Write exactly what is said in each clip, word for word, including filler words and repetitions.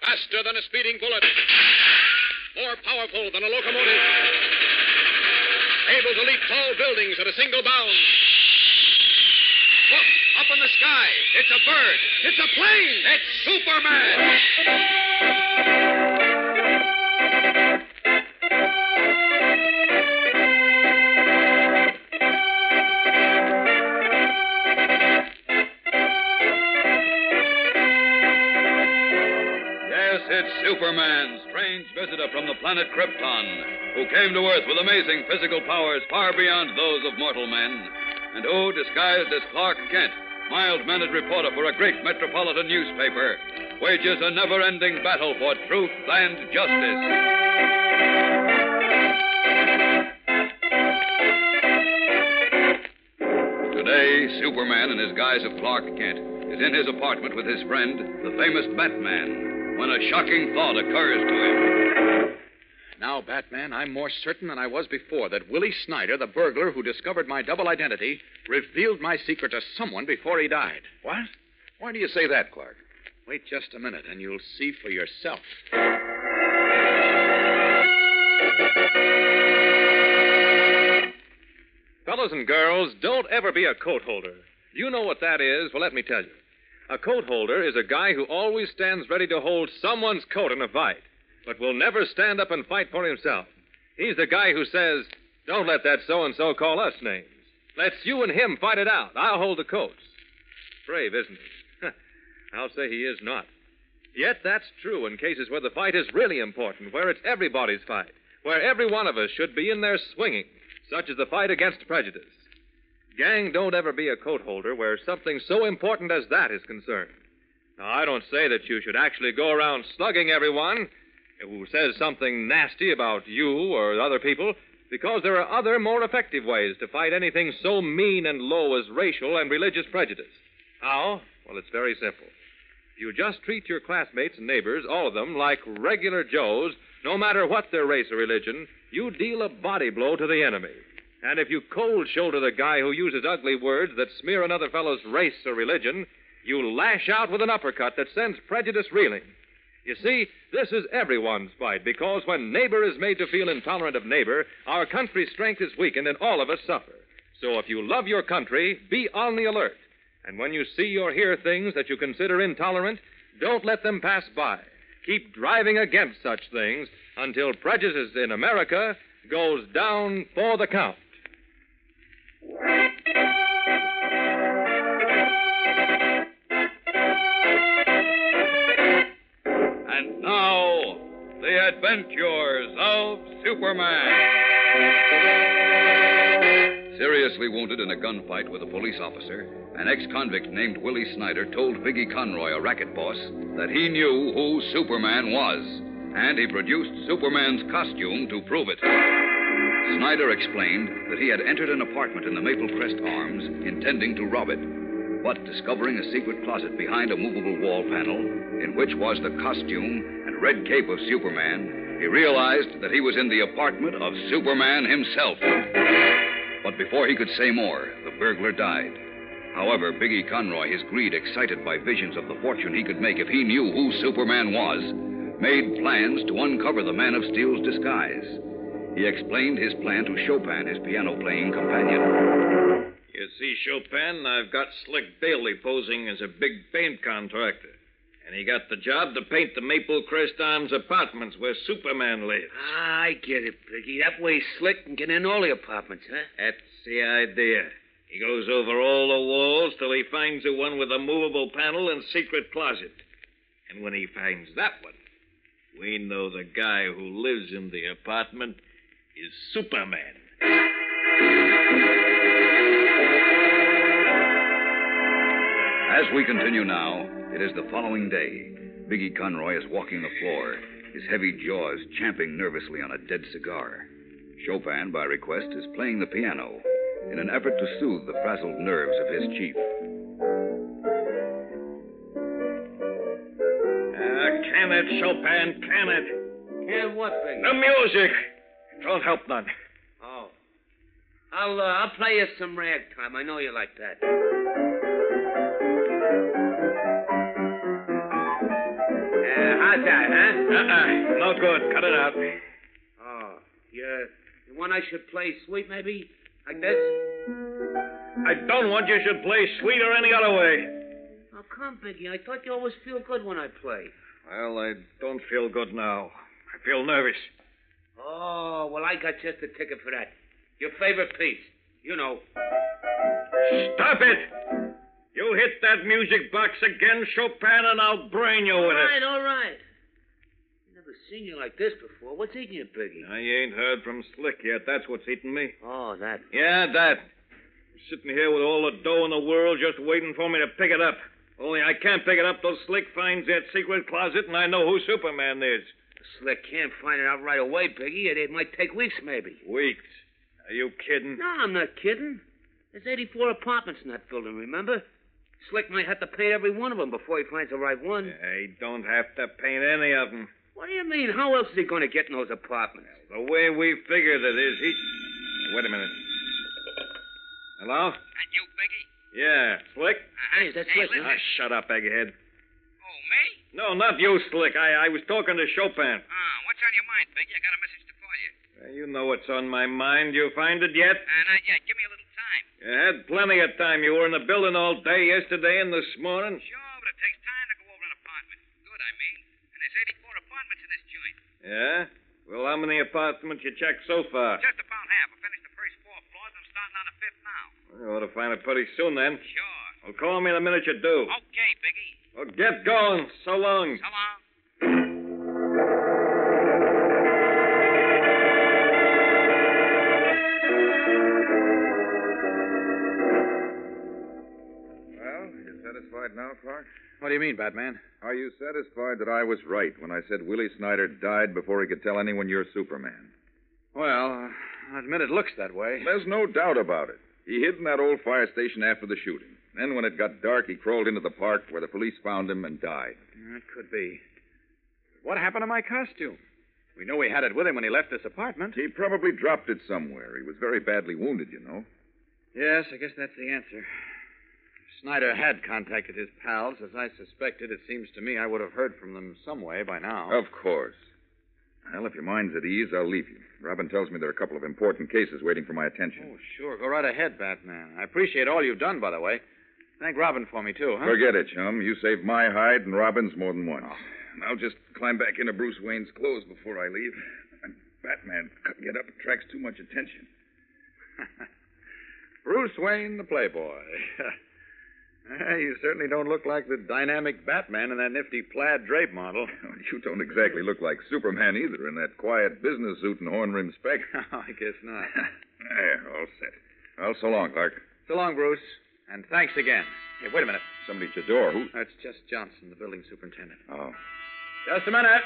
Faster than a speeding bullet. More powerful than a locomotive. Able to leap tall buildings at a single bound. Look, up in the sky. It's a bird. It's a plane. It's Superman. Yes, it's Superman, strange visitor from the planet Krypton, who came to Earth with amazing physical powers far beyond those of mortal men, and who, disguised as Clark Kent, mild-mannered reporter for a great metropolitan newspaper, wages a never-ending battle for truth and justice. Today, Superman, in his guise of Clark Kent, is in his apartment with his friend, the famous Batman, when a shocking thought occurs to him. Now, Batman, I'm more certain than I was before that Willie Snyder, the burglar who discovered my double identity, revealed my secret to someone before he died. What? Why do you say that, Clark? Wait just a minute, and you'll see for yourself. Fellows and girls, don't ever be a coat holder. Do you know what that is? Well, let me tell you. A coat holder is a guy who always stands ready to hold someone's coat in a fight, but will never stand up and fight for himself. He's the guy who says, don't let that so-and-so call us names. Let's you and him fight it out. I'll hold the coats. Brave, isn't he? I'll say he is not. Yet that's true in cases where the fight is really important, where it's everybody's fight, where every one of us should be in there swinging, such as the fight against prejudice. Gang, don't ever be a coat holder where something so important as that is concerned. Now, I don't say that you should actually go around slugging everyone who says something nasty about you or other people, because there are other, more effective ways to fight anything so mean and low as racial and religious prejudice. How? Well, it's very simple. If you just treat your classmates and neighbors, all of them, like regular Joes, no matter what their race or religion, you deal a body blow to the enemy. And if you cold shoulder the guy who uses ugly words that smear another fellow's race or religion, you lash out with an uppercut that sends prejudice reeling. You see, this is everyone's fight, because when neighbor is made to feel intolerant of neighbor, our country's strength is weakened and all of us suffer. So if you love your country, be on the alert. And when you see or hear things that you consider intolerant, don't let them pass by. Keep driving against such things until prejudice in America goes down for the count. And now, the adventures of Superman. Seriously wounded in a gunfight with a police officer, an ex-convict named Willie Snyder told Biggie Conroy, a racket boss, that he knew who Superman was, and he produced Superman's costume to prove it. Snyder explained that he had entered an apartment in the Maple Crest Arms intending to rob it, but discovering a secret closet behind a movable wall panel in which was the costume and red cape of Superman, he realized that he was in the apartment of Superman himself. But before he could say more, the burglar died. However, Biggie Conroy, his greed excited by visions of the fortune he could make if he knew who Superman was, made plans to uncover the Man of Steel's disguise. He explained his plan to Chopin, his piano-playing companion. You see, Chopin, I've got Slick Bailey posing as a big paint contractor. And he got the job to paint the Maple Crest Arms apartments where Superman lives. Ah, I get it, Biggie. That way Slick can get in all the apartments, huh? That's the idea. He goes over all the walls till he finds the one with a movable panel and secret closet. And when he finds that one, we know the guy who lives in the apartment is Superman. As we continue now, it is the following day. Biggie Conroy is walking the floor, his heavy jaws champing nervously on a dead cigar. Chopin, by request, is playing the piano in an effort to soothe the frazzled nerves of his chief. Uh, can it, Chopin, can it? Can what, Biggie? The music. Don't help none. Oh. I'll, uh, I'll play you some ragtime. I know you like that. Uh, how's that, huh? Uh-uh. No good. Cut it out. Oh, yeah. You want I should play sweet, maybe? Like this? I don't want you should play sweet or any other way. Oh, come, Biggie. I thought you always feel good when I play. Well, I don't feel good now. I feel nervous. Oh, well, I got just the ticket for that. Your favorite piece. You know. Stop it! You hit that music box again, Chopin, and I'll brain you All with right, it. all right. Never seen you like this before. What's eating you, Biggie? I ain't heard from Slick yet. That's what's eating me. Oh, that. Yeah, that. I'm sitting here with all the dough in the world just waiting for me to pick it up. Only I can't pick it up till Slick finds that secret closet and I know who Superman is. Slick can't find it out right away, Biggie. It, it might take weeks, maybe. Weeks? Are you kidding? No, I'm not kidding. There's eighty-four apartments in that building, remember? Slick might have to paint every one of them before he finds the right one. Yeah, he don't have to paint any of them. What do you mean? How else is he going to get in those apartments? The way we figured it is, he... Wait a minute. Hello? That you, Biggie? Yeah, Slick? Hey, that's Hey, Slick, listen. huh? Ah, shut up, egghead. Oh, me? No, not you, Slick. I, I was talking to Chopin. Ah, what's on your mind, Biggie? I got a message to call you. Uh, you know what's on my mind. You find it yet? Uh, not yet. Give me a little time. You had plenty of time. You were in the building all day yesterday and this morning. Sure, but it takes time to go over an apartment. Good, I mean. And there's eighty-four apartments in this joint. Yeah? Well, how many apartments you checked so far? Just about half. I finished the first four floors. I'm starting on the fifth now. Well, you ought to find it pretty soon, then. Sure. Well, call me the minute you do. Okay, Biggie. Well, get going. So long. So long. Well, are you satisfied now, Clark? What do you mean, Batman? Are you satisfied that I was right when I said Willie Snyder died before he could tell anyone you're Superman? Well, I admit it looks that way. There's no doubt about it. He hid in that old fire station after the shooting. Then, when it got dark, he crawled into the park where the police found him and died. That could be. What happened to my costume? We know he had it with him when he left this apartment. He probably dropped it somewhere. He was very badly wounded, you know. Yes, I guess that's the answer. If Snyder had contacted his pals, as I suspected, it seems to me I would have heard from them some way by now. Of course. Well, if your mind's at ease, I'll leave you. Robin tells me there are a couple of important cases waiting for my attention. Oh, sure. Go right ahead, Batman. I appreciate all you've done, by the way. Thank Robin for me, too, huh? Forget it, chum. You saved my hide and Robin's more than once. And I'll just climb back into Bruce Wayne's clothes before I leave. And Batman couldn't get up. Attracts too much attention. Bruce Wayne, the playboy. You certainly don't look like the dynamic Batman in that nifty plaid drape model. You don't exactly look like Superman either in that quiet business suit and horn-rimmed spec. I guess not. There, all set. Well, so long, Clark. So long, Bruce. And thanks again. Hey, wait a minute. Somebody at your door. Who? That's just Johnson, the building superintendent. Oh. Just a minute.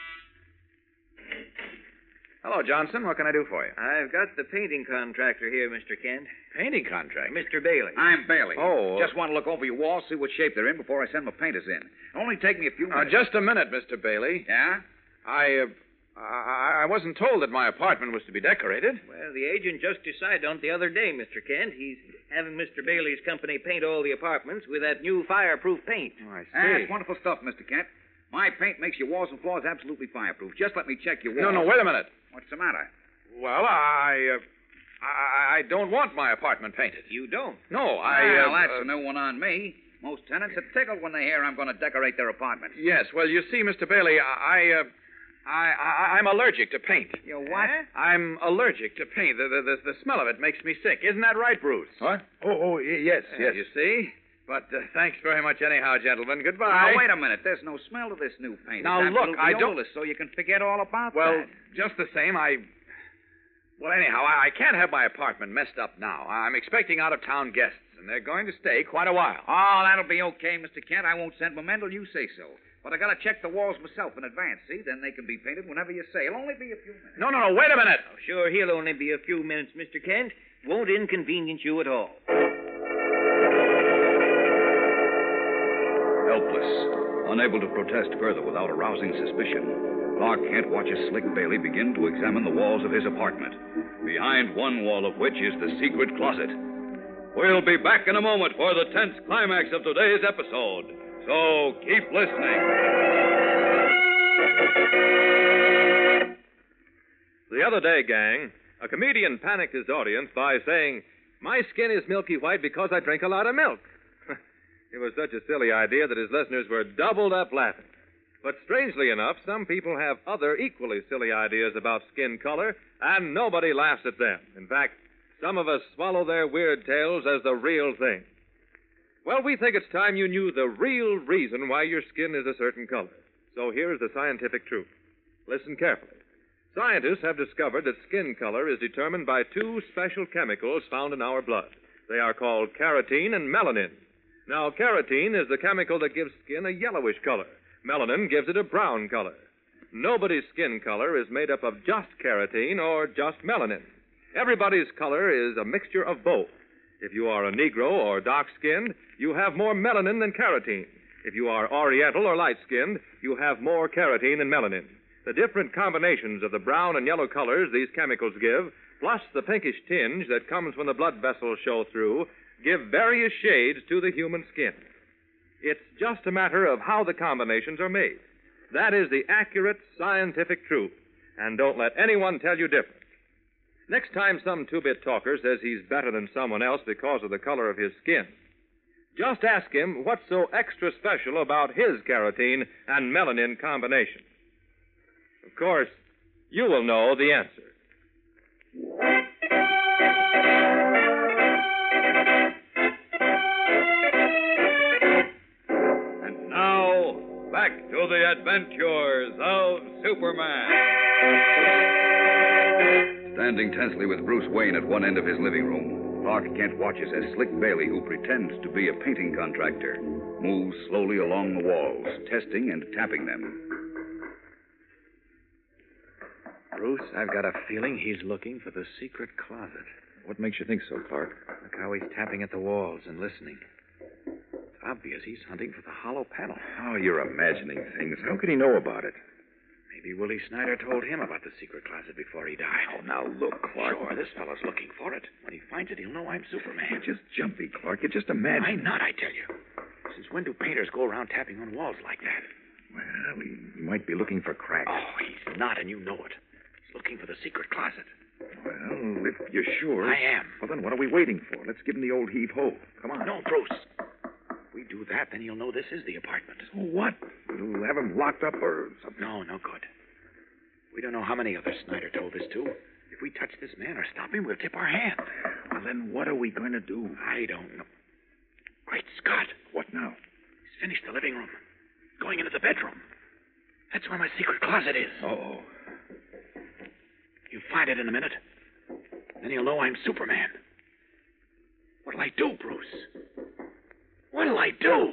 Hello, Johnson. What can I do for you? I've got the painting contractor here, Mister Kent. Painting contract. Mister Bailey. I'm Bailey. Oh, uh, Just want to look over your walls, see what shape they're in before I send my painters in. It'll only take me a few Now, minutes. just a minute, Mister Bailey. Yeah? I, uh, I, I wasn't told that my apartment was to be decorated. Well, the agent just decided on it the other day, Mister Kent. He's having Mister Bailey's company paint all the apartments with that new fireproof paint. Oh, I see. That's wonderful stuff, Mister Kent. My paint makes your walls and floors absolutely fireproof. Just let me check your walls. No, no, wait a minute. What's the matter? Well, I, uh, I, I don't want my apartment painted. You don't? No, I. Well, uh, that's uh, a new one on me. Most tenants are tickled when they hear I'm going to decorate their apartments. Yes, well, you see, Mister Bailey, I, uh, I, I, I'm allergic to paint. You what? I'm allergic to paint. The, the, the, the smell of it makes me sick. Isn't that right, Bruce? What? Oh, oh, y- yes, Uh, yes. You see? But uh, thanks very much anyhow, gentlemen. Goodbye. Now, wait a minute. There's no smell to this new paint. Now, It's look, absolutely I don't- odorless, so you can forget all about Well, that. just the same, I... Well, anyhow, I, I can't have my apartment messed up now. I'm expecting out-of-town guests, and they're going to stay quite a while. Oh, that'll be okay, Mister Kent. I won't send them in till you say so. But I gotta check the walls myself in advance, see? Then they can be painted whenever you say. It'll only be a few minutes. No, no, no, wait a minute. Oh, sure, he'll only be a few minutes, Mister Kent. Won't inconvenience you at all. Helpless, unable to protest further without arousing suspicion, Clark Kent watches Slick Bailey begin to examine the walls of his apartment, behind one wall of which is the secret closet. We'll be back in a moment for the tense climax of today's episode, so keep listening. other day, gang, a comedian panicked his audience by saying, "My skin is milky white because I drink a lot of milk." It was such a silly idea that his listeners were doubled up laughing. But strangely enough, some people have other equally silly ideas about skin color, and nobody laughs at them. In fact, some of us swallow their weird tales as the real thing. Well, we think it's time you knew the real reason why your skin is a certain color. So here's the scientific truth. Listen carefully. Scientists have discovered that skin color is determined by two special chemicals found in our blood. They are called carotene and melanin. Now, carotene is the chemical that gives skin a yellowish color. Melanin gives it a brown color. Nobody's skin color is made up of just carotene or just melanin. Everybody's color is a mixture of both. If you are a Negro or dark-skinned, you have more melanin than carotene. If you are Oriental or light-skinned, you have more carotene than melanin. The different combinations of the brown and yellow colors these chemicals give, plus the pinkish tinge that comes when the blood vessels show through, give various shades to the human skin. It's just a matter of how the combinations are made. That is the accurate scientific truth. And don't let anyone tell you different. Next time some two-bit talker says he's better than someone else because of the color of his skin, just ask him what's so extra special about his carotene and melanin combination. Of course, you will know the answer. And now, back to the adventures of Superman. Standing tensely with Bruce Wayne at one end of his living room, Clark Kent watches as Slick Bailey, who pretends to be a painting contractor, moves slowly along the walls, testing and tapping them. Bruce, I've got a feeling he's looking for the secret closet. What makes you think so, Clark? Look how he's tapping at the walls and listening. It's obvious he's hunting for the hollow panel. Oh, you're imagining things. How could he know about it? Maybe Willie Snyder told him about the secret closet before he died. Oh, now look, Clark. Sure, this fellow's looking for it. When he finds it, he'll know I'm Superman. You're just jumpy, Clark. You're just imagining. Why not, I tell you? Since when do painters go around tapping on walls like that? Well, he, he might be looking for cracks. Oh, he's not, and you know it. He's looking for the secret closet. Well, if you're sure. I am. Well, then what are we waiting for? Let's give him the old heave-ho. Come on. No, Bruce. If we do that, then he'll know this is the apartment. So what? We'll have him locked up or something. No, no good. We don't know how many others Snyder told this to. If we touch this man or stop him, we'll tip our hand. Well, then what are we going to do? I don't know. Great Scott. What now? He's finished the living room. Going into the bedroom. That's where my secret closet is. Uh-oh. You'll find it in a minute. Then he'll know I'm Superman. What'll I do, Bruce? What'll I do?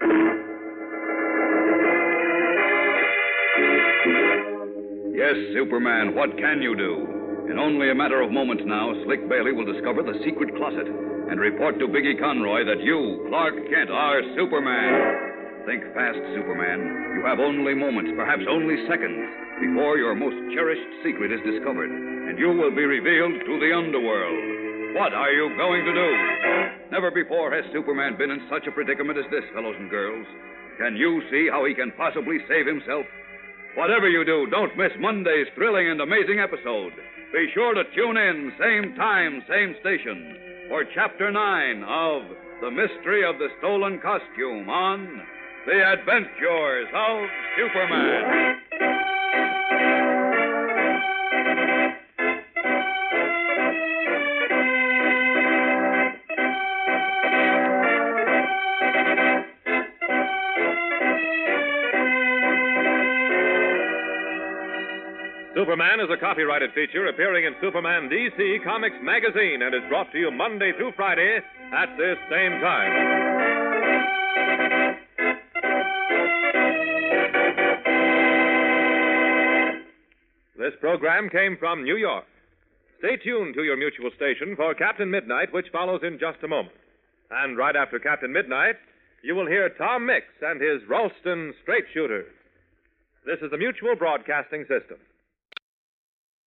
Yes, Superman, what can you do? In only a matter of moments now, Slick Bailey will discover the secret closet and report to Biggie Conroy that you, Clark Kent, are Superman. Think fast, Superman. You have only moments, perhaps only seconds, before your most cherished secret is discovered, and you will be revealed to the underworld. What are you going to do? Never before has Superman been in such a predicament as this, fellows and girls. Can you see how he can possibly save himself? Whatever you do, don't miss Monday's thrilling and amazing episode. Be sure to tune in, same time, same station, for Chapter nine of The Mystery of the Stolen Costume on The Adventures of Superman. Superman is a copyrighted feature appearing in Superman D C Comics magazine and is brought to you Monday through Friday at this same time. This program came from New York. Stay tuned to your mutual station for Captain Midnight, which follows in just a moment. And right after Captain Midnight, you will hear Tom Mix and his Ralston Straight Shooters. This is the Mutual Broadcasting System.